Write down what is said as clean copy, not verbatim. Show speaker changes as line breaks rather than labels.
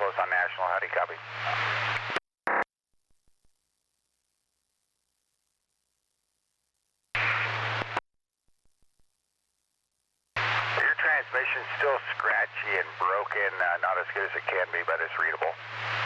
Close on National. Howdy, copy. Your transmission's still scratchy and broken. Not as good as it can be, but it's readable.